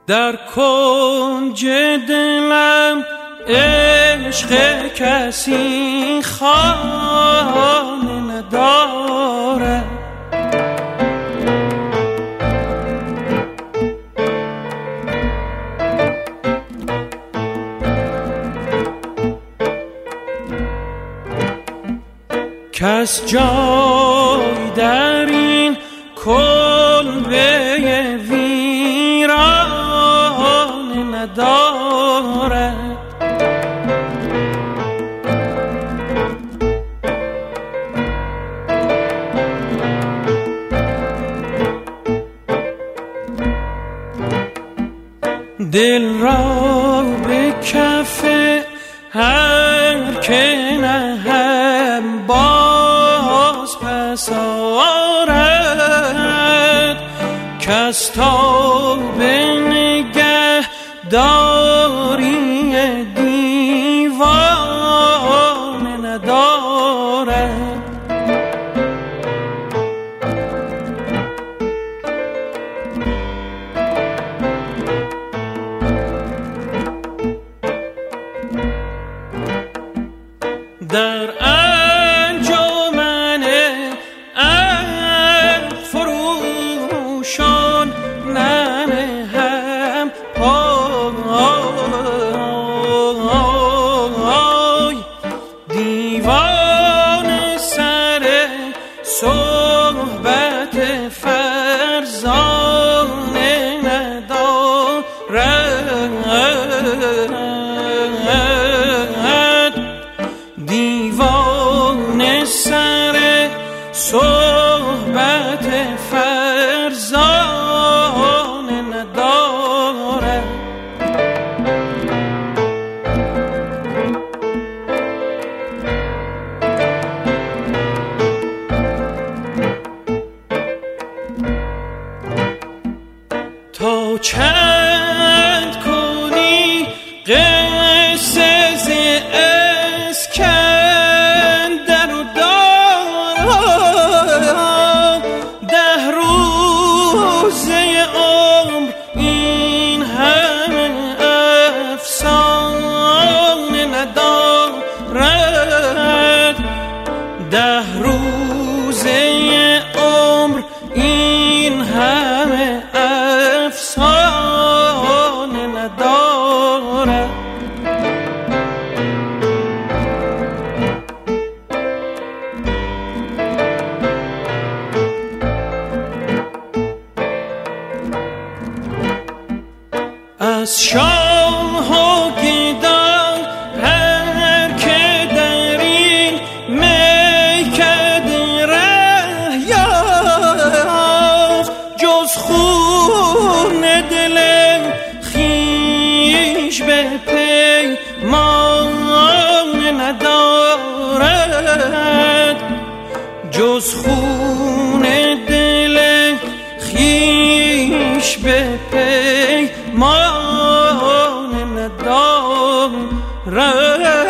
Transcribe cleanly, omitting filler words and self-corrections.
در کنج دلم عشق کسی خانه ندارد، کس جای در این کلبه ویرانه ندارد. دل را به کف هر که نهم باز پس آرد، کس تا به نگه داری دیوانه ندارد. در انجمن عقل فروشان ننهم پای، دیوان سر صحبت فرزانه ندارد، دیوان سر صحبت فرزانه ندارد. تا چند کنی قصه ز اسکندر و دارا، 10 روزه عمر این همه افسانه ندارد، 10 روزه عمر این همه افسانه ندارد. از شاه و گدای هر که در این میکده ره یافت، جز خون دل خویش به پیمانه ندارد، جز خون دل خویش به پیمانه ندارد.